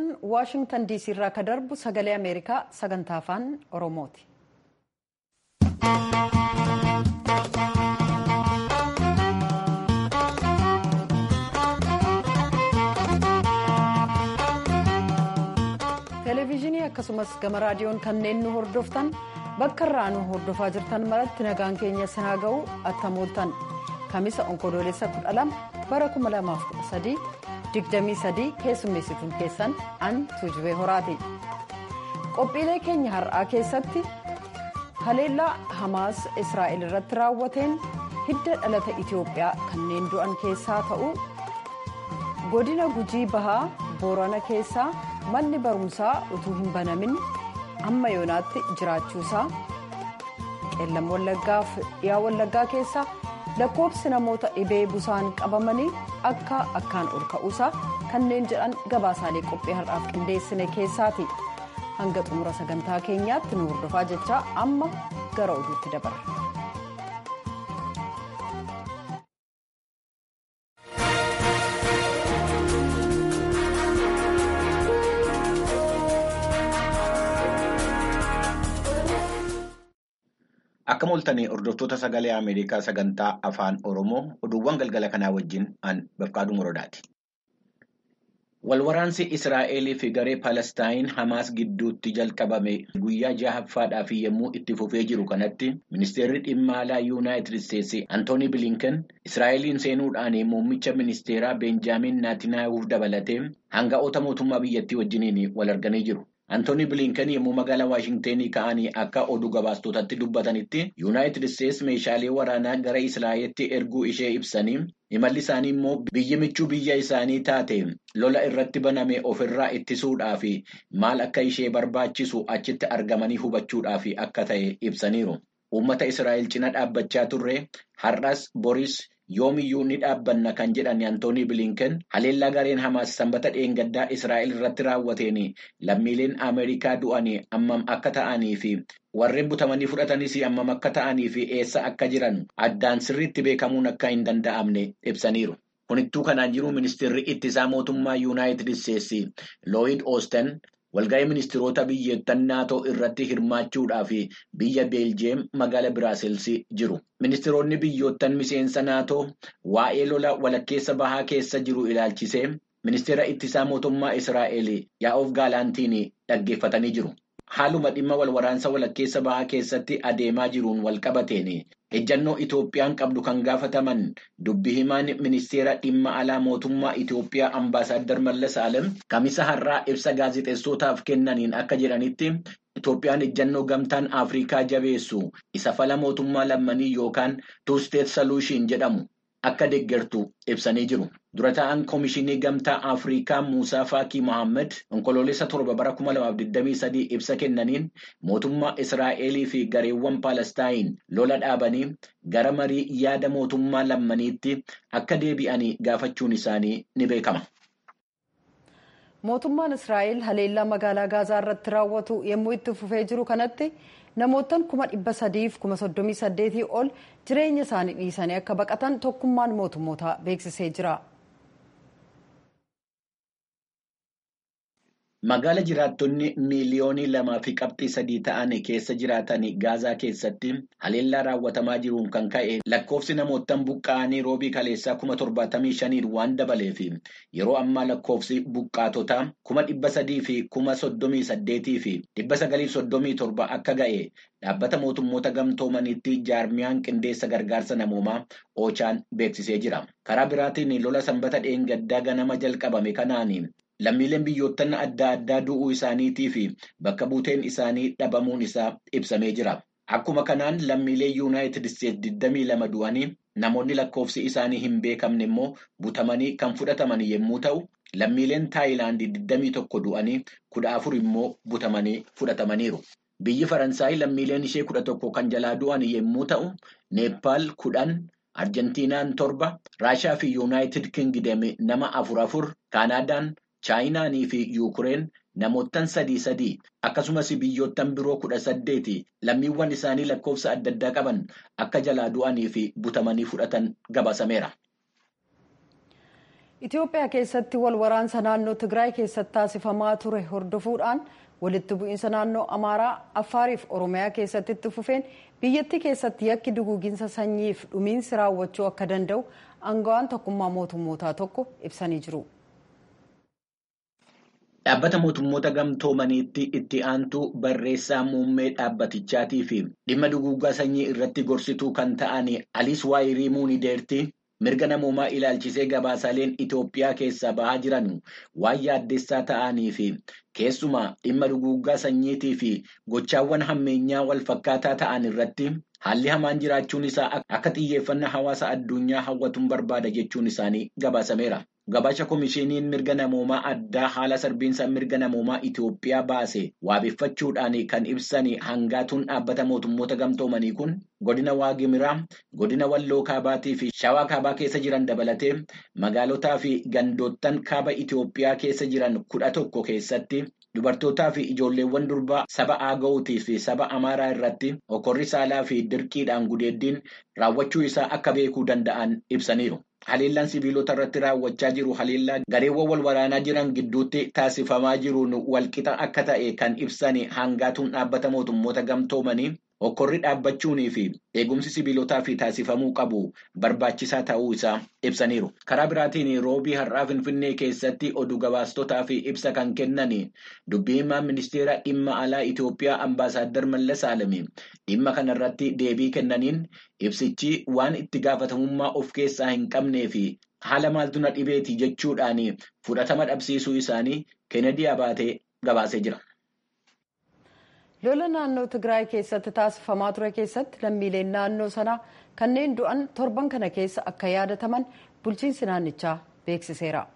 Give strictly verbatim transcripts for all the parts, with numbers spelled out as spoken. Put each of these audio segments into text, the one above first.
Washington D C irraa ka darbu sagalee Ameerikaa sagantaa afaan Oromooti. Televiziyoonii akkasumas gama raadiyoon kanneen nu hordoftan bakka irraa nu hordofaa jirtan maratti nagaan keenya sinaa ga'u attamooltan kamisa onkoloolessa kudha lama bara kuma lamaaf kudha sadii digdamii sadii keessummeessituun keessan an Tuujubee Horaati. Qophiilee keenya har'aa keessatti haleellaa Hamaas Israa'el irratti raawwateen hidda dhalata Itoophiyaa kanneen du'an keessaa ta'u godina Gujii Bahaa Boorana keessaa manni barumsaa utuu hin banamin amma yoonaatti jiraachuusaa qeellam wallaggaaf dhiyaa wallaggaa keessaa lakkoofsi namoota dhibee busaan qabamanii akka akkaan ol ka'uusaa kanneen jedhan gabaasaalee qophii har'aaf qindeessine keessaati. Hanga xumura sagantaa keenyaatti nu hordofaa jechaa amma gara oduutti dabarra. Akka mul'atanii hordoftoota sagalee Ameerikaa sagantaa afaan Oromoo oduuwwan galgala kanaa wajjin an Bafqaaduu Morodaati. Walwaraansi Israa'elii fi garee Palestaayin Hamaas gidduutti jalqabame guyyaa jahaffaadhaaf yommuu itti fufee jiru kanatti ministeerri dhimma alaa Yuunaayitid Isteetsi Antoonii Bilinken Israa'eliin seenuudhaan muummicha ministeeraa Beenjaamin Naatinaayuuf dabalatee hanga'oota mootummaa biyyattii wajjiniin wal arganii jiru. Antoonii Bilinken yommuu magaalaa Waashingtenii ka'anii akka oduu gabaastotatti dubbatanitti Yuunaayitid Isteetsi meeshaalee waraanaa gara Israa'elitti erguu ishee ibsanii imalli isaanii immoo biyyi michuu biyya isaanii taate lola irratti baname ofirraa ittisuudhaaf maal akka ishee barbaachisu achitti argamanii hubachuudhaaf akka ta'e ibsaniiru. Uummata Israa'el cina dhaabbachaa turre har'as boris yoomiyyuu ni dhaabbanna kan jedhan Antoonii Bilinken haleellaa gareen Hamaas sanbata dheengaddaa Israa'el irratti raawwateen lammiileen Ameerikaa du'anii ammam akka ta'anii fi warreen butamanii fudhatanis ammam akka ta'anii fi eessa akka jiran addaan sirriitti beekamuun akka hin danda'amne ibsaniiru. Kunittuu kanaan jiru ministeerri ittisaa mootummaa Yuunaayitid Isteetsi Looyid Oosten walga'ii ministeerota biyyoottan naatoo irratti hirmaachuudhaaf biyya Beeljeem magaalaa Biraaselsi jiru. Ministeeronni biyyoottan miseensa naatoo waa'ee lola walakkeessa bahaa keessa jiru ilaalchisee ministeera ittisaa mootummaa Israa'el Yaa'oof Gaalaantiin dhaggeeffatanii jiru. Haaluma dhimma walwaraansa walakkeessa bahaa keessatti adeemaa jiruun walqabateen ejjannoo Itoophiyaan qabdu kan gaafataman dubbi himaan ministeera dhimma alaa mootummaa Itoophiyaa Ambaasaadder Mallas Alem kamisa har'aa ibsa gaazexeessootaaf kennaniin akka jedhanitti Itoophiyaan ejjannoo gamtaan Afrikaa jabeessu isa fala mootummaa lammanii yookaan two state solution jedhamu akka deeggartu ibsanii jiru. Dura ta'an Koomishinii Gamtaa Afrikaa Muusaa Faakii Mohaammed onkoloolessa torba bara kuma lamaaf digdamii sadii ibsa kennaniin mootummaa Israa'elii fi gareewwan Palestaayin lola dhaabanii gara marii yaada mootummaa lammaniitti akka deebi'anii gaafachuun isaanii ni beekama. Mootummaan Israa'el haleellaa magaalaa Gaazaa irratti raawwatu yommuu itti fufee jiru kanatti namoottan kuma dhibba sadiif kuma soddomii saddeetii ol jireenya isaanii dhiisanii akka baqatan tokkummaan mootummoota beeksisee jira. Magaala jiraattonni miiliyoonii lamaa fi qabxii sadii ta'an keessa jiraatan Gaazaa keessatti haleellaa raawwatamaa jiruun kan ka'e lakkoofsi namoottan buqqa'anii roobii kaleessaa kuma torbaatamii shaniin waan dabaleef yeroo ammaa lakkoofsi buqqaatotaa kuma dhibba sadii fi kuma soddomii saddeetii fi dhibba sagalii soddomii torba akka ga'e dhaabbata mootummoota gamtoomaniitti jaarmiyaan qindeessa gargaarsa namoomaa Oochaan beeksisee jira. Karaa biraatiin lola sanbata dheengaddaa ganama jalqabame kanaan lammiileen biyyoottan adda addaa du'uu isaaniitii fi bakka buuteen isaanii dhabamuun isaa ibsamee jira. Akkuma kanaan lammiileen Yuunaayitid Isteetsi digdamii lama du'anii namoonni lakkoofsi isaanii hin beekamne immoo butamanii kan fudhataman yommuu ta'u lammiileen Taayilaandii digdamii tokko du'anii kudha afur immoo butamanii fudhatamaniiru. Biyyi Faransaay lammiileen ishee kudha tokko kan jalaa du'an yommuu ta'u Neepaal kudhan, Arjentiinaan torba, Raashaa fi Yuunaayitid Kingdom nama afur afur, Kaanaadaan Chaayinaanii fi Yuukureen namoottan sadii sadii akkasumas biyyoottan biroo kudha saddeeti lammiiwwan isaanii lakkoofsa adda addaa qaban akka jalaa du'anii fi butamanii fudhatan gabaasameera. Itoophiyaa keessatti wal waraansa naannoo Tigraay keessatti taasifamaa ture hordofuudhaan walitti bu'iinsa naannoo Amaaraa, Affaarii fi Oromiyaa keessatti itti fufeen biyyattii keessatti yakki duguuginsa sanyiif dhumiinsi raawwachuu akka danda'u aangawaan tokkummaa mootummootaa tokko ibsanii jiru. Dhaabbata mootummoota gamtoomaniitti itti aantuu barreessaa muummee dhaabbatichaatii fi dhimma duguugaa sanyii irratti gorsituu kan ta'an Aliis Waayirii Muunideerti mirga namoomaa ilaalchisee gabaasaaleen Itoophiyaa keessaa bahaa jiran waan yaaddessaa ta'anii fi keessumaa dhimma duguugaa sanyiitii fi gochaawwan hammeenyaa wal fakkaataa ta'an irratti haalli hamaan jiraachuun isaa akka xiyyeeffannaa hawaasa addunyaa hawwatuun barbaada jechuun isaanii gabaasameera. Gabaasa Komishiiniin mirga namoomaa addaa haala sarbiinsa mirga namoomaa Itoophiyaa baase waabeffachuudhaan kan ibsan hangaatuun dhaabbata mootummoota gamtoomanii kun godina Waagimiraa, godina Walloo Kaabaatii fi Shawaa Kaabaa keessa jiran dabalatee magaalotaa fi gandoottan kaaba Itoophiyaa keessa jiran kudha tokko keessatti dubartootaa fi ijoolleewwan durbaa saba Aagawuutii fi saba Amaaraa irratti okorri saalaa fi dirqiidhaan gudeeddiin raawwachuu isaa akka beekuu danda'an ibsaniiru. Haleellaan sibiilota irratti raawwachaa jiru haleellaa gareewwan wal waraanaa jiran gidduutti taasifamaa jiruun walqixa akka ta'e kan ibsan hangaatuun dhaabbata mootummoota gamtoomanii okorri dhaabbachuunii fi eegumsi sibiilotaa fi taasifamuu qabu barbaachisaa ta'uu isaa ibsaniiru. Karaa biraatiin roobii har'aa Finfinnee keessatti oduu gabaastotaa fi ibsa kan kennan dubbii himaan ministeera dhimma alaa Itoophiyaa Ambaasaadder Mallas Alamii dhimma kanarratti deebii kennaniin ibsichi waan itti gaafatamummaa of keessaa hin qabnee fi haala maaltu na dhibeeti jechuudhaan fudhatama dhabsiisuu isaanii Kennedy Abaatee gabaasee jira. Lola naannoo Tigraay keessatti taasifamaa ture keessatti lammiileen naannoo sanaa kanneen du'an torban kana keessa akka yaadataman bulchiinsi naannichaa beeksiseera.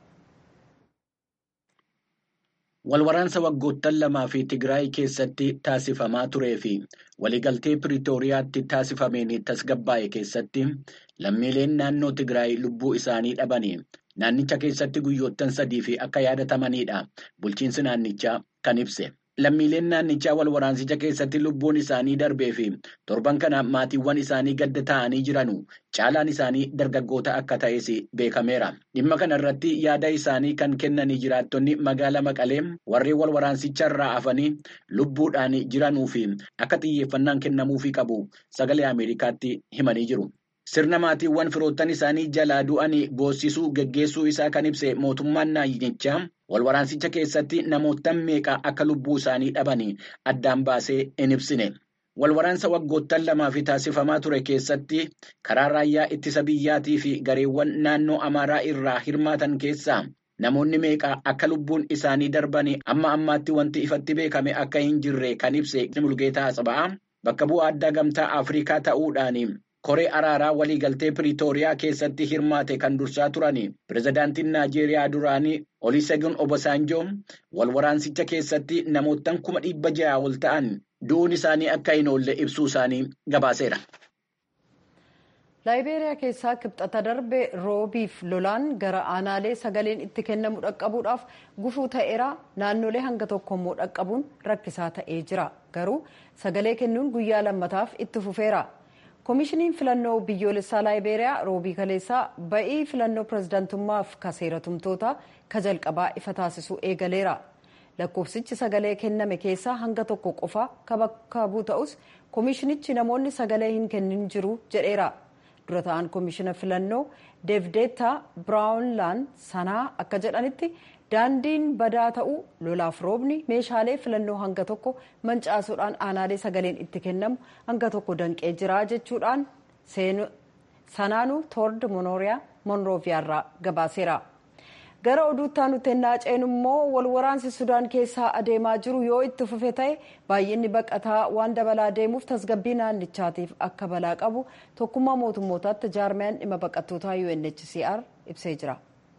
Walwaraansa waggoottan lamaa fi Tigraay keessatti taasifamaa turee fi waliigaltee Piriitooriyaatti taasifameen tasgabbaa'e keessatti lammiileen naannoo Tigraay lubbuu isaanii dhabanii naannicha keessatti guyyoottan sadii fi akka yaadatamanidha bulchiinsi naannichaa kan ibse. Lammiileen naannichaa wal waraansicha keessatti lubbuun isaanii darbee fi torban kana maatiiwwan isaanii gadda ta'anii jiranu caalaan isaanii dargaggoota akka ta'es beekameera. Dhimma kana irratti yaada isaanii kan kennanii jiraattonni magaalaa Maqalee warreen wal waraansicha irraa hafanii lubbuudhaan jiranuu fi akka xiyyeeffannaan kennamuufii qabu sagalee Ameerikaatti himanii jiru. Sirna maatiiwwan firoottan isaanii jalaa du'anii boossisuu geggeessuu isaa kan ibse mootummaan naannichaa wal waraansicha keessatti namoottan meeqa akka lubbuu isaanii dhabanii addaan baasee hin ibsine. Wal waraansa waggoottan lamaa fi taasifamaa ture keessatti karaa raayyaa ittisa biyyaatii fi gareewwan naannoo Amaaraa irraa hirmaatan keessaa namoonni meeqa akka lubbuun isaanii darbanii amma ammaatti wanti ifatti beekame akka hin jirre kan ibse Mulgeetaa Asaba'aa bakka bu'aa addaa gamtaa Afrikaa ta'uudhaan koree araaraa waliigaltee Piriitooriyaa keessatti hirmaate kan dursaa turani pirezidaantiin Naajeeriyaa duraanii Olusegun Obasanjoo wal waraansicha keessatti namoottan kuma dhibba ja'a ol ta'an du'uun isaanii akka hin oolle ibsuu isaanii gabaaseera. Laayibeeriyaa keessaa kibxata darbe roobiif lolaan gara aanaalee sagaleen itti kennamu dhaqqabuudhaaf gufuu ta'eera. Naannolee hanga tokko immoo dhaqqabuun rakkisaa ta'ee jira. Garuu sagalee kennuun guyyaa lammataaf itti fufeera. Komishiniin filannoo biyyoolessaa Laayibeeriyaa roobii kaleessaa ba'ii filannoo pirezidaantummaaf kaseera tumtoota ka jalqabaa ifa taasisuu eegaleera. Lakkoofsichi sagalee kenname keessaa hanga tokko qofa ka bakka bu'u ta'us komishinichi namoonni sagalee hin kennin jiru jedheera. Dura ta'an komishina filannoo Deevdeettaa Biraawunlaan sanaa akka jedhanitti daandiin badaa ta'uu lolaaf roobni meeshaalee filannoo hanga tokko mancaasuudhaan aanaalee sagaleen itti kennamu hanga tokko danqee jira jechuudhaan sanaanuu toord monrooviyaarraa gabaaseera. Gara oduutti aanutti naaceen immoo wal waraansi Sudaan keessaa adeemaa jiru yoo itti fufe ta'e baay'inni baqataa waan dabalaa deemuuf tasgabbii naannichaatiif akka balaa qabu tokkummaa mootummootaatti jaarmiyaan dhimma baqattootaa U N H C R ibsee jira.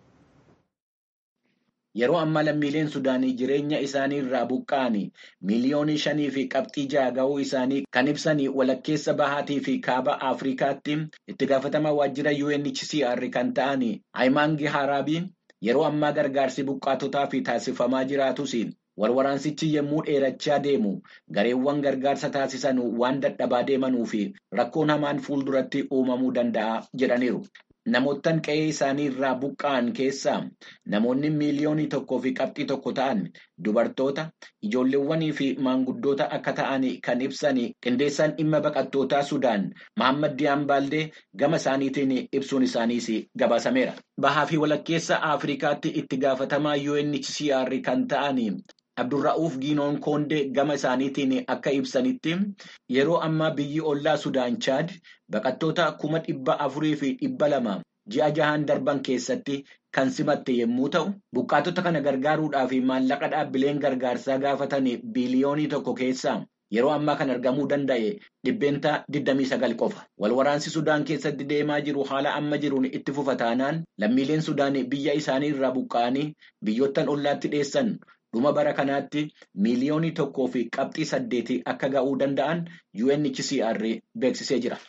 Yeroo ammaa lammiileen Sudaanii jireenya isaanii irraa buqqa'anii miiliyoonii shanii fi qabxii ja'a ga'uu isaanii kan ibsanii walakkeessa bahaatii fi kaaba Afrikaatti itti gaafatama waajjira U N H C R kan ta'anii Aymaangi Haraabii yeroo ammaa gargaarsi buqqaatotaa fi taasifamaa jiraatus wal waraansichi yommuu dheerachaa deemu gareewwan gargaarsa taasisan waan dadhabaa deemanuu fi rakkoon hamaan fuulduratti uumamuu danda'a jedhaniiru. namoottan qe'ee isaanii irraa buqqa'an keessaa namoonni miiliyoonii tokkoo fi qabxii tokko ta'an dubartoota, ijoolleewwanii fi maanguddoota akka ta'an kan ibsan qindeessaan dhimma baqattootaa Sudaan Mahammad Diyaan Baaldee gama isaaniitiin ibsuun isaaniis gabaasameera. Bahaa fi walakkeessa Afrikaatti itti gaafatamaa U N H C R kan ta'an Abdurra'uuf Giinoon Koondee gama isaaniitiin akka ibsanitti yeroo ammaa biyyi ollaa Sudaan Chaad baqattoota kuma dhibba afurii fi dhibba lama ji'a jahaan darban keessatti kan simatte yommuu ta'u, buqqaatota kana gargaaruudhaaf maallaqa dhaabbileen gargaarsaa gaafatan biiliyoonii tokko keessaa yeroo ammaa kan argamuu danda'e dhibbeenta digdamii sagal qofa. Walwaraansi Sudaan keessatti deemaa jiru haala amma jiruun itti fufa taanaan lammiileen Sudaan biyya isaanii irraa buqqa'anii biyyoottan ollaatti dheessan dhuma bara kanaatti miiliyoonii tokkoo fi qabxii saddeetii akka ga'uu danda'an U N H C R beeksisee jira.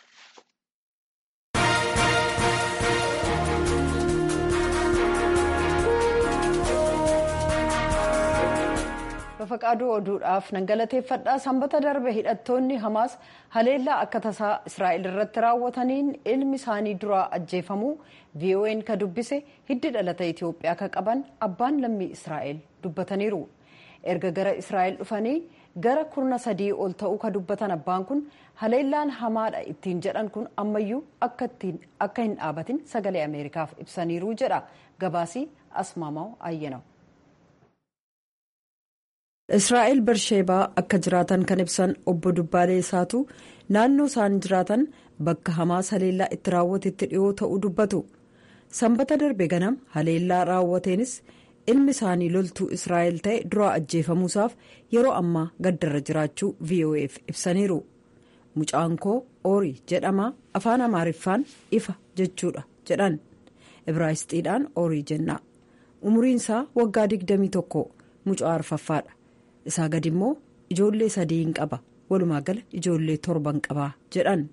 Bafaqaaduu oduudhaaf nan galateeffadhaa. Sanbata darbe hidhattoonni Hamaas haleellaa akka tasaa Israa'el irratti raawwataniin ilmi isaanii duraa ajjeefamuu V O N ka dubbise hiddi dhalata Itoophiyaa ka qaban abbaan lammii Israa'el dubbataniiru. Erga gara Israa'el dhufanii gara kurna sadii ol ta'uu ka dubbatan abbaan kun haleellaan hamaadha ittiin jedhan kun ammayyuu akka hin dhaabatin sagalee Ameerikaaf ibsaniiru jedha gabaasii Asmaamaw Ayyanaw. Israa'el Bersheebaa akka jiraatan kan ibsan obbo Dubbaalee Isaatu naannoo isaan jiraatan bakka Hamaas haleellaa itti raawwatetti dhiyoo ta'uu dubbatu. Sanbata darbe ganam haleellaa raawwateenis ilmi isaanii loltuu Israa'el ta'e duraa ajjeefamuusaaf yeroo ammaa gaddarra jiraachuu V O F ibsaniiru. Mucaan koo Oorii jedhama afaan Amaariffaan ifa jechuudha jedhan. Ibraayisxiidhaan Oorii jenna. Umuriin isaa waggaa digdamii tokko mucaa arfaffaadha. Isaa gadi immoo ijoollee sadii hin qaba. Walumaa gala ijoollee torban qabaa jedhan.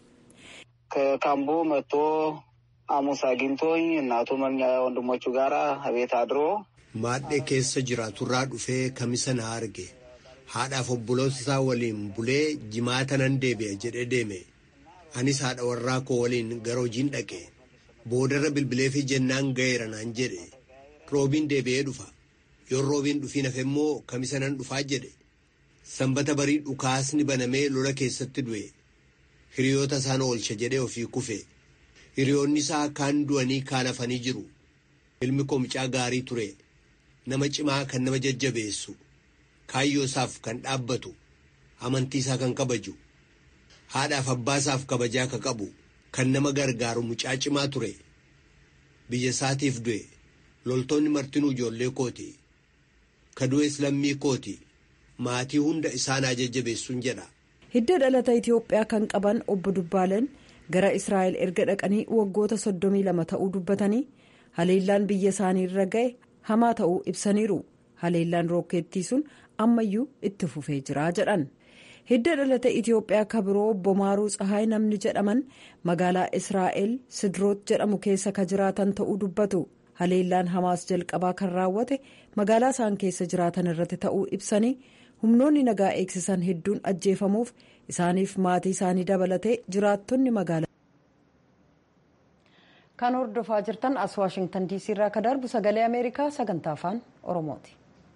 ከካምቦ መጥቶ ሐሙስ አግኝቶኝ እናቱ መኛ ወንድሞቹ ጋራ አቤት አድሮ ማዴ keessa jiraaturraa dhufee kamisa na arge haadhaaf obboloota isaa waliin bulee jimaata nan deebi'a jedhee deeme. Anis haadha warraa koo waliin gara hojiin dhaqe boodarra bilbilee fi jennaan ga'eera naan jedhe roobiin deebi'ee dhufa. Yoo roobiin dhufii nafe immoo kamisa nan dhufaa jedhe sanbata barii dhukaasni banamee lola keessatti du'e hiriyoota isaan oolcha jedhee ofii kufe hiriyoonni isaa kaan du'anii kaan hafanii jiru. Ilmi koo mucaa gaarii ture nama cimaa kan nama jajjabeessu kaayyoo isaaf kan dhaabbatu amantii isaa kan kabaju haadhaaf abbaa isaaf kabajaa ka qabu kan nama gargaaru mucaa cimaa ture biyya isaatiif du'e. Loltoonni martinuu ijoollee kooti. Kadu'ees lammii kooti maatii hunda isaan jajjabeessuun jedha. Hidda dhalata Itoophiyaa kan qaban obbo Dubbaaleen gara Israa'el erga dhaqanii waggoota soddomii lama ta'uu dubbatanii haleellaan biyya isaanii irra ga'e hamaa ta'uu ibsaniiru. Haleellaan rookeettii sun ammayyuu itti fufee jira jedhan. Hidda dhalata Itoophiyaa ka biroo obbo Maaruu Tsahaay namni jedhaman magaalaa Israa'el Sidroot jedhamu keessa ka jiraatan ta'uu dubbatu. Haleellaan Hamaas jalqabaa kan raawwate magaalaa isaan keessa jiraatan irratti ta'uu ibsanii humnoonni nagaa eegsisan hedduun ajjeefamuuf isaaniif maatii isaanii dabalatee jiraattonni magaalaa. Kan hordofaa jirtan as Waashingtan D C irraa ka darbu sagalee Ameerikaa sagantaa afaan Oromooti.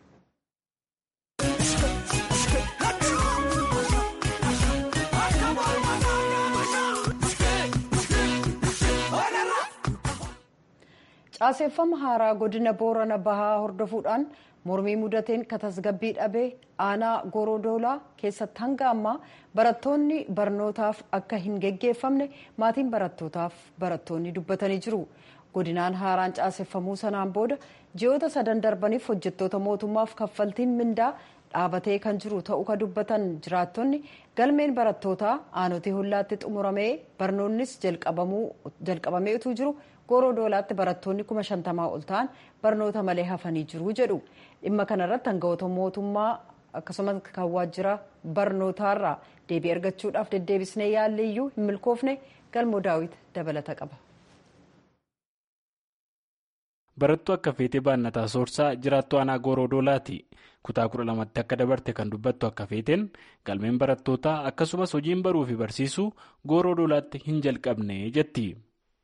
Caaseeffama haaraa godina Boorana Bahaa hordofuudhaan mormii mudateen ka tasgabbii dhabee aanaa Gorodoolaa keessatti hanga ammaa barattoonni barnootaaf akka hin geggeeffamne maatiin barattootaaf barattoonni dubbatanii jiru. Godinaan haaraan caaseeffamuu sanaan booda ji'oota sadan darbaniif hojjettoota mootummaaf kaffaltiin mindaa dhaabatee kan jiru ta'uu ka dubbatan jiraattonni galmeen barattootaa aanotii hollaatti xumuramee barnoonnis jalqabamee utuu jiru. Gorodoolaatti barattoonni kuma shantamaa ol ta'an barnoota malee hafanii jiru jedhu. Dhimma kanarratti aangawoota mootummaa akkasumas kan waajjira barnootaarraa deebii argachuudhaaf deddeebisnee yaalleeyyuu hin milkoofne galmoo daawit dabalata qaba. Barattuu akka feetee baannataa soorsaa jiraattuu aanaa Gorodoolaati. Kutaa kudha lamatti akka dabarte kan dubbattu akka feeteen galmeen barattootaa akkasumas hojiin baruu fi barsiisuu Gorodoolaatti hin jalqabne jetti.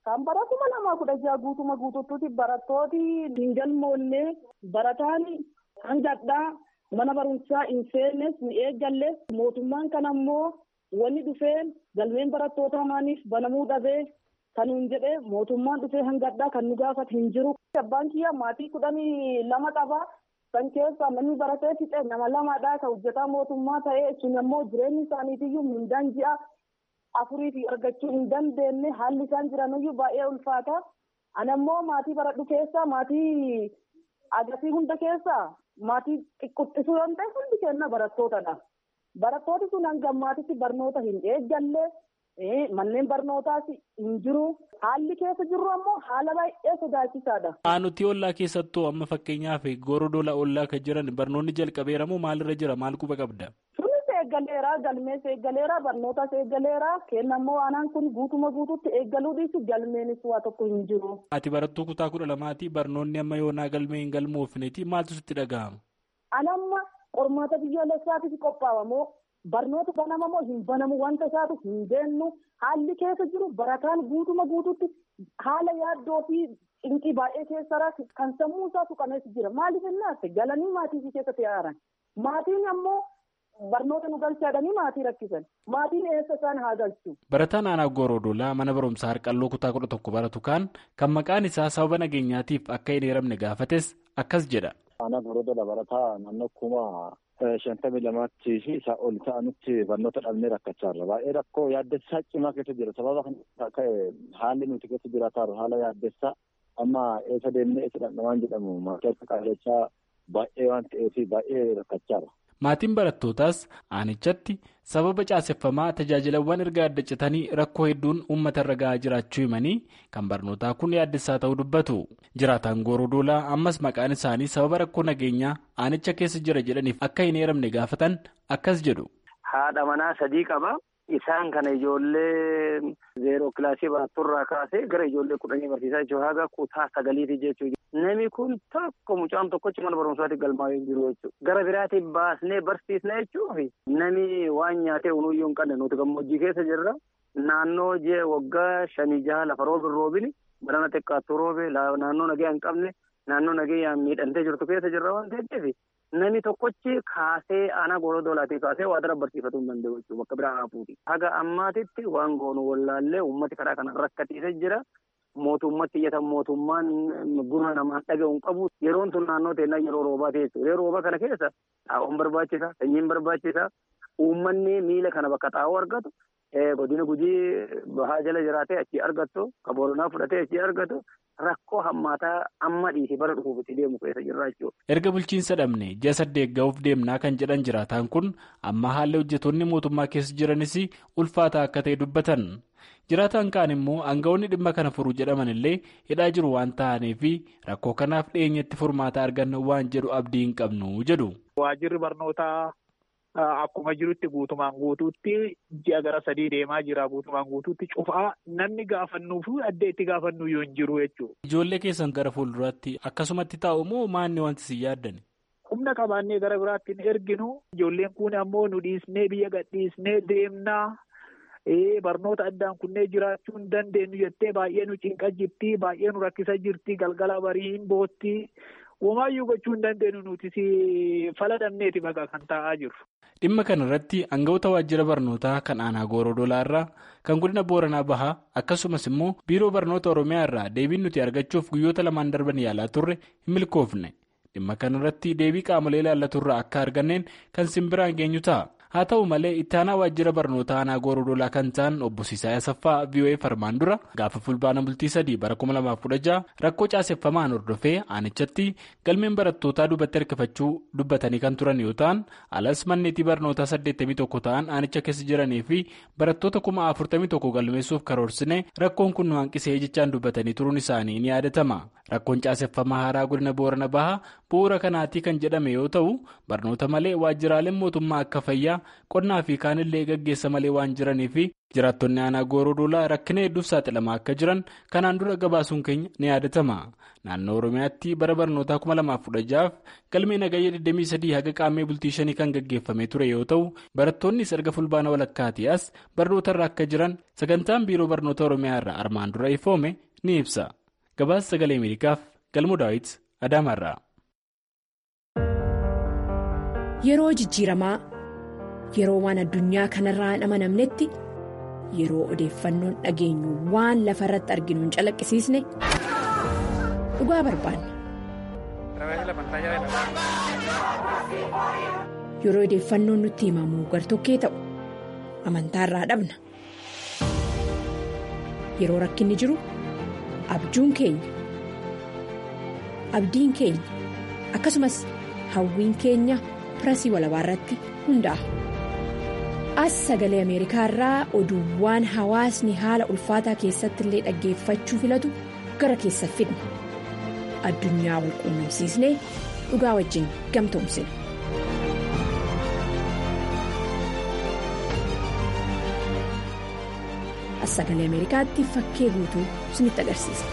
Kan bara kuma lamaa kudha jaha guutuma guutuutti barattooti hin galmoollee barataan hangadhaa mana barumsaa hin seennes ni eeggalle mootummaan kan ammoo wanni dhufee galmeen barattoota maaniif banamuu dhabee kanuun jedhee mootummaan dhufee hangadhaa kan nu gaafate hin jiru. Abbaan kiyya maatii kudhanii lama qaba. Kan keessaa namni baratee fixe nama lamaadhaa kan hojjetaa mootummaa ta'ee sun ammoo jireenyi isaaniitiyyuu mindaan ji'a afurii fi argachuu hin dandeenye haalli isaan jiraniyyuu baay'ee ulfaata. Ani ammoo maatii baradhu keessaa maatii agarsiis hunda keessaa maatii xiqquttisuu yoo ta'e hundi kenna barattootadha. Barattooti sun hanga maatiitti barnoota hin eeggalle manneen barnootaas hin jiru. Haalli keessa jirru ammoo haala baay'ee sodaachisaadha. Aanutii ollaa keessattuu amma fakkeenyaaf Goorodoolaa ollaa kan jiran barnoonni jalqabeera moo maalirra jira maal quba qabda? Sunis eeggaleera galmees eeggaleera barnootas eeggaleera kennammoo aanaan kun guutuma guutuutti eeggaluu dhiisu galmeenis waa tokko hin jiru. Ati barattuu kutaa kudha lamaati barnoonni amma yoonaa galmee hin galmoofneeti maaltu sitti dhaga'ama? Anamma qormaata biyyoolessaatiif qophaawamoo barnoota banamamoo hin banamu wanta isaatu hin beennu haalli keessa jiru barataan guutuma guutuutti haala yaaddoo fi cinqii baay'ee keessara kan sammuu isaa tuqamees jira maaliif innaatti galanii maatii keessatti aaran maatiin ammoo barnoota nu galchaadhanii maatii rakkisan maatiin eessa isaan haa galchu. Barataan aanaa Goorodoolaa mana barumsaa harqalloo kutaa kudha tokko baratu kaan kan maqaan isaa sababa nageenyaatiif akka hin eeramne gaafates akkas jedha. Aanaa Goorodoolaa barataa naannoo kuma shantamii lamaatti fi isaa ol ta'anitti barnoota dhabnee rakkachaa jirra. Baay'ee rakkoo yaaddessaa cimaa keessa jira. Sababa kana ka'e haalli nuti keessa jiraataa jiru haala yaaddessaa amma eessa deemnee eessa dhandhamaan jedhamu maatii qabeechaa baay'ee waan ta'eef baay'ee rakkachaa jira. Maatiin barattootaas aanichatti sababa caaseffamaa tajaajilawwan erga adda citanii rakkoo hedduun uummata irra gahaa jiraachuu himanii kan barnootaa kun yaaddessaa ta'uu dubbatu. Jiraataan Goorodoolaa ammas maqaan isaanii sababa rakkoo nageenyaa aanicha keessa jira jedhaniif akka hin eeramne gaafatan akkas jedhu. Haadha manaa sadii qaba. Isaan kana ijoollee zeeroo kilaasii baratturraa kaasee gara ijoollee kudhanii barsiisaa jechuudha. Haga kutaa sagaliiti jechuudha. Namni kun tokko mucaan tokkochi mana barumsaatti galmaa'ee jiru jechuudha. Gara biraatiin baasnee barsiisna jechuufi namni waan nyaatee unuyyuu hin qabne nuti gammoojjii keessa jirra. Naannoo jee waggaa shanii jaha lafa roobin roobini barana xiqqaattuu roobe naannoo nagee hin qabne naannoo nagee miidhamtee jirtu keessa jirra waan ta'eef. Namni tokkochi kaasee aanaa Goorodoolaatii kaasee waa dara barsiifatuu hin danda'u jechuudha bakka biraa haafuuti. Haga ammaatitti waan goonu wallaallee uummati karaa kana rakkatiisee jira. Mootummatti iyyatan mootummaan gurra namaan dhaga'u hin qabu. Yeroon tun naannoo teennaa yeroo roobaati jechuudha. Yeroo roobaa kana keessa xaa'oon barbaachisa, sanyiin barbaachisa. Uummanni miila kana bakka xaa'oo argatu godina gujii bahaa jala jiraatee achii argattu, ka Booranaa fudhatee achii argatu. Rakkoo hammaataa amma dhiisii bara dhufuutti deemu keessa jirra jechuudha. Erga bulchiinsa dhabne ji'a saddeet ga'uuf deemnaa kan jedhan jiraataan kun amma haalli hojjetoonni mootummaa keessa jiranis ulfaataa akka ta'e dubbatan. Jiraataan kaan immoo aangawoonni dhimma kana furuu jedhaman illee hidhaa jiru waan ta'aniif rakkoo kanaaf dhiyeenyatti furmaata arganna waan jedhu abdii hin qabnu jedhu. Waajjirri barnootaa akkuma jirutti guutumaan guutuutti ji'a gara sadii deemaa jira guutumaan guutuutti cufaa namni gaafannuu fi adda itti gaafannuu yoo hin jiru jechuudha. Ijoollee keessan gara fuulduraatti akkasumatti taa'u moo maanni wanti si yaaddani? Humna qabaannee gara biraatti hin erginu. Ijoolleen kun ammoo nu dhiisnee biyya gadhiisnee deemnaa. Barnoota addaan kunnee jiraachuu hin dandeenyu jettee baay'ee nu cinqa jirti. Baay'ee nu rakkisa jirti. Galgala barii hin bootti. Wamaayyuu gochuu hin dandeenyu nuti fala dhabneeti maqaa kan taa'aa jiru. Dhimma kana irratti aangawoota waajjira barnootaa kan aanaa Goorodoolaa irraa kan godina Booranaa bahaa akkasumas immoo biiroo barnoota Oromiyaa irraa deebiin nuti argachuuf guyyoota lamaan darban yaalaa turre hin milkoofne. Dhimma kana irratti deebii qaamolee ilaallatu irraa akka arganneen kan simbiraan geenyu ta'a. Haa ta'u malee itti aanaa waajjira barnoota aanaa Goorodoolaa kan ta'an obbo Siisaa Asaffaa V O A farmaan dura gaafa fulbaana bultii sadii bara kuma lamaaf kudha jaha rakkoo caaseffamaan hordofee aanichatti galmeen barattootaa duubatti harkifachuu dubbatanii kan turan yoo ta'an alas manneetii barnootaa saddeettamii tokko ta'an aanicha keessa jiranii fi barattoota kuma afurtamii tokko galmeessuuf karoorsine rakkoon kun nu hanqisee jechaan dubbatanii turuun isaanii ni yaadatama. Rakkoon caaseffamaa haaraa godina Boorana bahaa bu'uura kanaatii kan jedhame yoo ta'u barnoota malee waajjiraaleen mootummaa akka fayyaa qonnaa fi kaanillee gaggeessa malee waan jiraniif jiraattonni aanaa gooroo doolaa rakkina hedduuf saaxilamaa akka jiran kanaan dura gabaasuun keenya ni yaadatama. Naannoo Oromiyaatti bara barnootaa kuma lamaaf kudha ja'aaf galmee nagayya digdamii sadii haga qaamee bultii shanii kan gaggeeffamee ture yoo ta'u barattoonnis erga fulbaana walakkaatii as barnootarra akka jiran sagantaan biiroo barnoota Oromiyaa irraa armaan dura ifoome ni ibsa. Gabaasa sagalee Ameerikaaf Galmoo Daawit Adaamaarraa. Yeroo jijjiiramaa yeroo waan addunyaa kanarraa hin amanamnetti yeroo odeeffannoon dhageenyu waan lafa irratti arginu hin calaqqisiisne dhugaa barbaanna. Yeroo odeeffannoon nutti himamu gartokkee ta'u amantaarraa dhabna. Yeroo rakkinni jiru abjuun keenya abdiin keenya akkasumas hawwiin keenya pirasii walabaa irratti hundaa'a. As sagalee Ameerikaa irraa oduuwwan hawaasni haala ulfaataa keessatti illee dhaggeeffachuu filatu gara keessa fidna. Addunyaa wal quunnamsiisnee dhugaa wajjin gamtoomsina. As sagalee Ameerikaatti fakkee guutuu isinitti agarsiisa.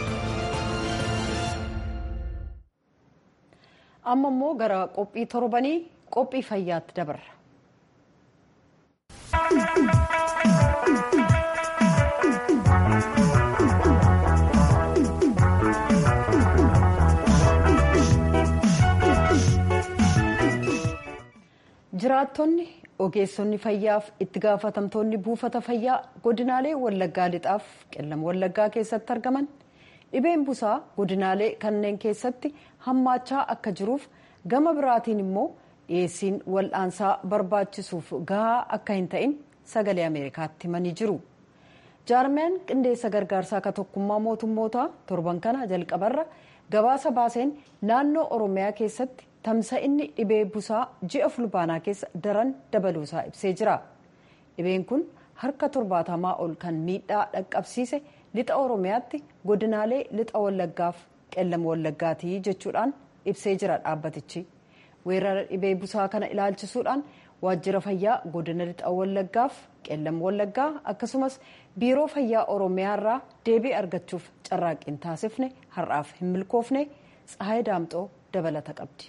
Amma immoo gara qophii torbanii qophii fayyaatti dabarra. Jiraattonni ogeessonni fayyaaf itti gaafatamtoonni buufata fayyaa godinaalee Wallaggaa lixaaf qellam Wallaggaa keessatti argaman dhibeen busaa godinaalee kanneen keessatti hammaachaa akka jiruuf gama biraatiin immoo dhiyeessiin wal'aansaa barbaachisuuf gahaa akka hin ta'in sagalee Ameerikaatti himanii jiru. Jaarmeen qindeessa gargaarsaa akka tokkummaa mootummootaa torban kana jalqabarra gabaasa baaseen naannoo Oromiyaa keessatti tamsa'inni dhibee busaa ji'a fulbaanaa keessa daran dabaluusaa ibsee jira. Dhibeen kun harka torbaatamaa ol kan miidhaa dhaqqabsiise lixa Oromiyaatti godinaalee lixa Wallaggaaf qellam Wallaggaatii jechuudhaan ibsee jira dhaabbatichi. Weerara dhibee busaa kana ilaalchisuudhaan waajjira fayyaa godina lixa Wallaggaaf qellam Wallaggaa akkasumas biiroo fayyaa Oromiyaa irraa deebii argachuuf carraaqqiin taasifne har'aaf hin milkoofne Tsahaayii Daamxoo dabalata qabdi.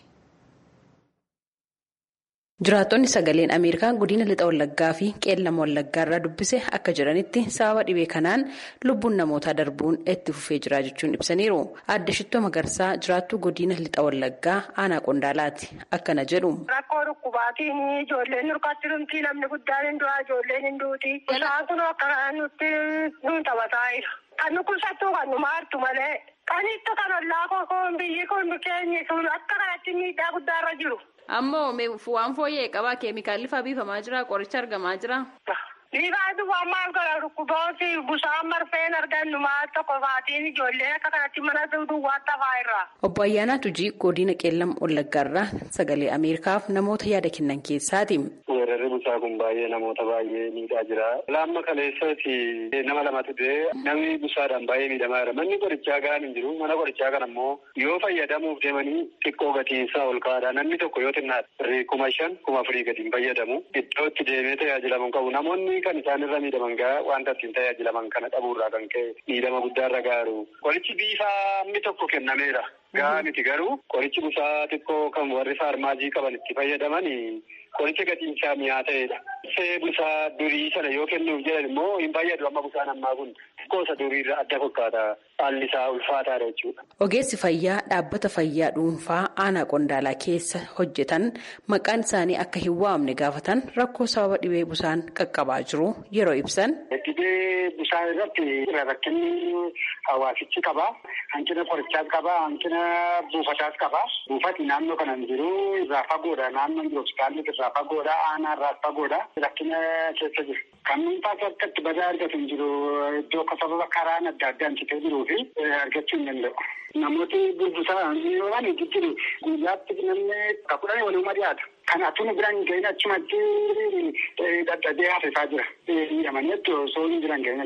Jiraattonni sagaleen Ameerikaa godina lixa Wallaggaa fi qellam Wallaggaa irraa dubbise akka jiranitti sababa dhibee kanaan lubbuun namootaa darbuun itti fufee jira jechuun ibsaniiru. Aadde Shittoo Magarsaa jiraattuu godina lixa Wallaggaa aanaa Qondaalaati akkana jedhu. Rakkoo dhukkubaatiin ijoolleen nurkaatti dhumtii namni guddaan hin du'aa ijoolleen hin duuti. Isaan kun akka nutti nu taphataa jiru. Kan nu kuusattuu kan nu maartu malee. Kanitti kan ollaa kokoon biyyi kun keenya sun akka kanatti miidhaa guddaarra jiru. Ammoo waan fooyyee qabaa keemikaalli fa'aa biifamaa jira qoricha argamaa jira. Biifaatu waan maal godha dhukkubooti busaan marfeen argannu maal tokko faatiin ijoollee akka kanatti mana duwwaa tafaa irraa. Obbo Ayyaanaa Tujii godina qellam Wallaggaa irraa sagalee Ameerikaaf namoota yaada kennan keessaati. Weerarri busaa kun baay'ee namoota baay'ee miidhaa jira. Laamma kaleessatti nama lamatu du'ee namni busaadhaan baay'ee miidhamaa jira. Manni qorichaa gahaan hin jiru. Mana qorichaa kana immoo yoo fayyadamuuf deemanii xiqqoo gatiinsaa ol kaa'aadha. Namni tokko yoo xinnaadha kuma shan kuma afurii gadi hin fayyadamu. Iddootti deemee tajaajilamuu qabu. Namoonni kan isaan irra miidhaman gaa wanta ittiin tajaajilaman kana dhabuurraa kan ka'e miidhama guddaarra gaaru. Qorichi biifaa inni tokko kennameera. Gaa miti garuu qorichi busaa xiqqoo kan warri faarmaajii qaban itti fayyadaman qoricha gatiinsaa mi'aa ta'edha. See busaa durii sana yoo kennuuf jedhan immoo hin fayyadu amma busaan ammaa kun xiqqoosa duriirra adda fakkaata haalli isaa ulfaataadha jechuudha. Ogeessi fayyaa dhaabbata fayyaa dhuunfaa aanaa Qondaalaa keessa hojjetan maqaan isaanii akka hin waamne gaafatan rakkoo sababa dhibee busaan qaqqabaa jiru yeroo ibsan. Dhibee busaan irratti rakkinni hawaasichi qaba. Hanqina qorichaas qaba. Hanqina buufataas qaba. Buufati naannoo kana hin jiru irraa fagoodha. Naannoon jiru hospitaalli irraa fagoodha. Aanaa irraa fagoodha. Rakkina keessa jiru. Kan dhuunfaas akka itti badaa argatu hin jiru. Iddoo akka sababa karaan adda addaan citee jiruu fi argachuu hin danda'u. Namooti burbusaa waan jijjiiru guyyaatti namni kudhanii waluma dhiyaatu. Kan atuun biraan ga'in achumatti dadhabee hafesaa jira. Hidhamanii osoo hin jiran ga'in jechuudha.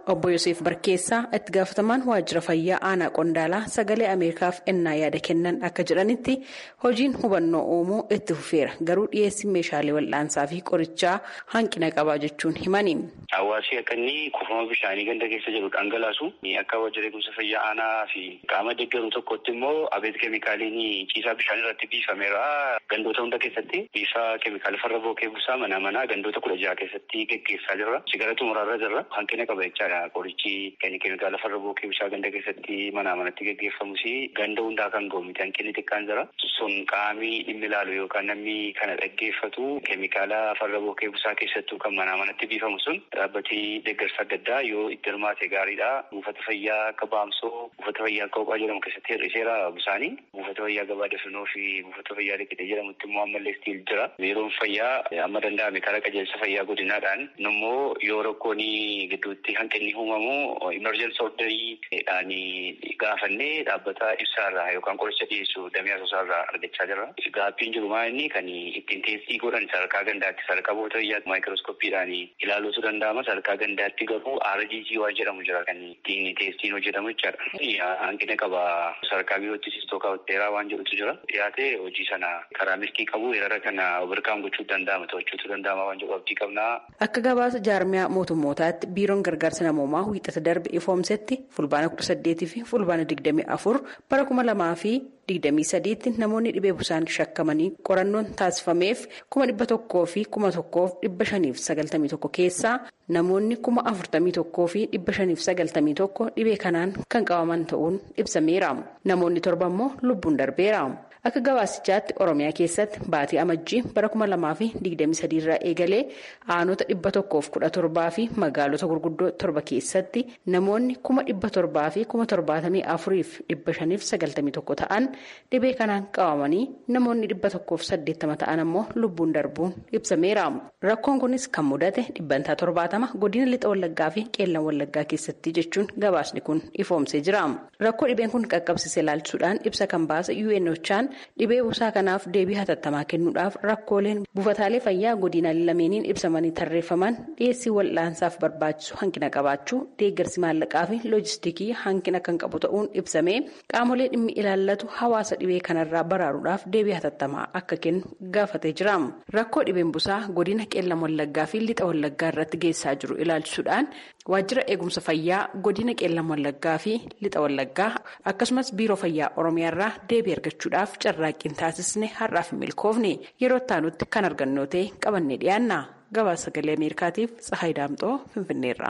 Obbo Yoseef Barkeessaa itti gaafatamaan waajjira fayyaa aanaa Qondaalaa sagalee Ameerikaaf ennaa yaada kennan akka jedhanitti hojiin hubannoo uumuu itti fufeera. Garuu dhiyeessi meeshaalee wal'aansaa fi qorichaa hanqina qabaa jechuun himani. Hawaasni akka inni kuufama bishaanii ganda keessa jiru dhangalaasu akka waajjira eegumsa fayyaa aanaa fi qaama deeggaruu tokkotti immoo abeet keemikaaliin ciisaa bishaan irratti biifameera. Gandoota hunda keessatti bifa keemikaala farra bookee buusaa manaa manaa gandoota kudha jaha keessatti geggeessaa jirra. Sigara xumuraarra jirra. Hanqina qaba jechaadha. Qorichi keemikaala farra bookee buusaa ganda keessatti manaa manatti geggeeffamus ganda hundaa kan ga'u miti hanqinni xiqqaan jira. Sun qaamii dhimmi ilaalu yookaan namni kana dhaggeeffatu keemikaala farra bookee buusaa keessattuu kan manaa manatti biifamu sun dhaabbatni deeggarsa adda addaa yoo itti hirmaate gaariidha. Buufata fayyaa akka Baamsoo, buufata fayyaa akka Oqaa jedhamu keessatti hir'iseera buusaanii. Buufata fayyaa Gabaa Dafinoo fi buufata fayyaa Liqitee jedhamutti immoo ammallee stiil jira. Biiroon fayyaa amma danda'ame karaa qajeelsa fayyaa godinaadhaan immoo yoo rakkoon gidduutti hanqinni uumamu imerjensi ordeeriidhaan gaafannee dhaabbata ibsaarraa yookaan qoricha dhiyeessu damee asoosaarraa argachaa jirra. Gaaffiin jiru maa inni kan ittiin teestii godhan sadarkaa gandaatti sadarkaa buufata fayyaatti maayikirooskoppiidhaan ilaaluutu danda'ama. Sadarkaa gandaatti garuu R G G waan jedhamu jira kan ittiin teestiin hojjetamu jechaadha. Hanqina qaba sadarkaa biirootti sistoo kaawwatteeraa waan jedhutu jira. Dhiyaate hojii sana karaa milkii qabu weerara kana birkaan gochuu danda'ama to'achuutu danda'ama waan jedhu abdii qabna. Akka gabaasa jaarmiyaa mootummootaatti biiroon gargaarsa namoomaa wiixata darbe ifoomsetti fulbaana kudha saddeetii fi fulbaana digdamii afur bara kuma lamaa fi digdamii sadiitti namoonni dhibee busaan shakkamanii qorannoon taasifameef kuma dhibba tokkoo fi kuma tokkoof dhibba shaniif sagaltamii tokko keessaa namoonni kuma afurtamii tokkoo fi dhibba shaniif sagaltamii tokko dhibee kanaan kan qabaman ta'uun ibsameera. Namoonni torba immoo lubbuun darbeera. Akka gabaasichaatti Oromiyaa keessatti baatii amajjii bara kuma lamaa fi digdamii sadii irraa eegalee aanota dhibba tokkoof kudha torbaa fi magaalota gurguddoo torba keessatti namoonni kuma dhibba torbaa fi kuma torbaatamii afuriif dhibba shaniif sagaltamii tokko ta'an dhibee kanaan qabamanii namoonni dhibba tokkoof saddeettama ta'an ammoo lubbuun darbuun ibsameera. Rakkoon kunis kan mudate dhibbantaa torbaatama godina lixa wallaggaa fi qeellan wallaggaa keessatti jechuun gabaasni kun ifoomsee jira. Rakkoo dhibeen kun qaqqabsiise ilaalchisuudhaan ibsa kan baase U N Ochaan dhibee busaa kanaaf deebii hatattamaa kennuudhaaf rakkooleen buufataalee fayyaa godinaalee lameeniin ibsamanii tarreeffaman dhiyeessii wal'aansaaf barbaachisu hanqina qabaachuu deeggarsi maallaqaa fi loojistikii hanqina kan qabu ta'uun ibsamee qaamolee dhimmi ilaallatu hawaasa dhibee kanarraa baraaruudhaaf deebii hatattamaa akka kennu gaafatee jira. Rakkoo dhibeen busaa godina qeellan wallaggaa fi lixa wallaggaa irratti geessaa jiru ilaalchisuudhaan waajjira eegumsa fayyaa godina qeellan wallaggaa fi lixa wallaggaa akkasumas biiroo fayyaa oromiyaa irraa deebii argachuudhaaf carraaqqiin taasisne har'aaf milkoofne yeroo taanutti kan argannoo ta'e qabannee dhiyaanna. Gabaasa sagalee Ameerikaatiif Tsahaay Daamxoo Finfinneerraa.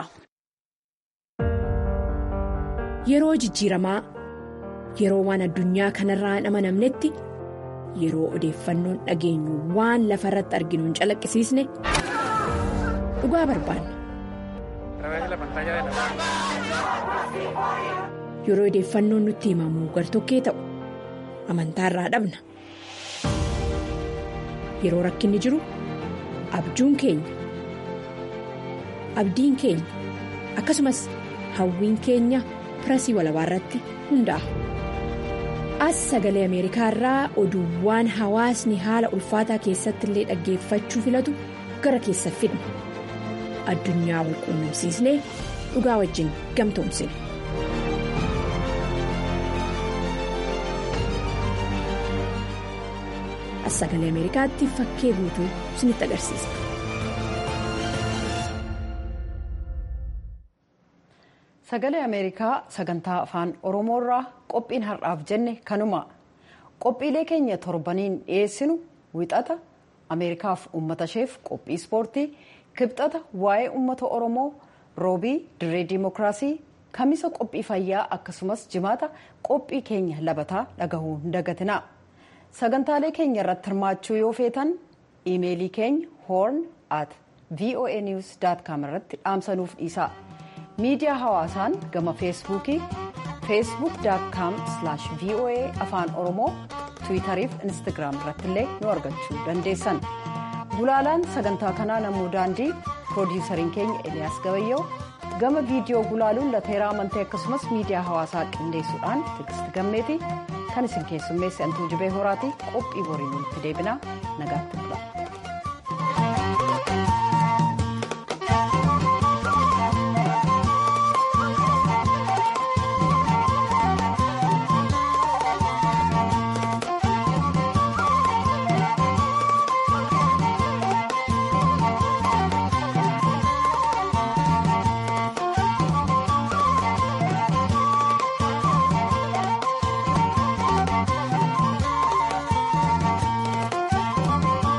Yeroo jijjiiramaa yeroo waan addunyaa kanarraa hin amanamnetti yeroo odeeffannoon dhageenyu waan lafa irratti arginu hin calaqqisiisne dhugaa barbaanna. Yeroo odeeffannoon nutti himamu gartokkee ta'u amantaarraa dhabna. Yeroo rakkinni jiru abjuun keenya abdiin keenya akkasumas hawwiin keenya pirasii walabaarratti hundaa'a. As sagalee Ameerikaa irraa oduuwwan hawaasni haala ulfaataa keessatti illee dhaggeeffachuu filatu gara keessa fidna. Addunyaa wal quunnamsiisnee dhugaa wajjin gamtoomsine. As sagalee Ameerikaatti fakkee guutuu isinitti agarsiisa. Sagalee Ameerikaa sagantaa afaan Oromoo irraa qophiin har'aaf jenne kanuma. Qophiilee keenya torbaniin dhiyeessinu wixata Ameerikaaf uummata isheef qophii ispoortii, kibxata waa'ee uummata Oromoo, roobii dirree diimokiraasii, kamisa qophii fayyaa akkasumas jimaata qophii keenya labataa dhagahuu hin dagatina. Sagantaalee keenya irratti hirmaachuu yoo feetan iimeelii keenya horn at voa news dot com irratti dhaamsanuuf dhiisaa. Miidiyaa hawaasaan gama feesbuukii facebook dot com slash voa afaan oromoo tiwiitarii fi instagiraam irratti illee nu argachuu dandeessan. Gulaalaan sagantaa kanaa namuu daandii piroodiisariin keenya Eliyaas Gabayyoo gama viidiyoo gulaaluun lateeraa amantee akkasumas miidiyaa hawaasaa qindeessuudhaan Tigisti Gammeetii kan isin keessummeessi Antuu Jibee Horaatii qophii boriin walitti deebinaa nagaatti bula.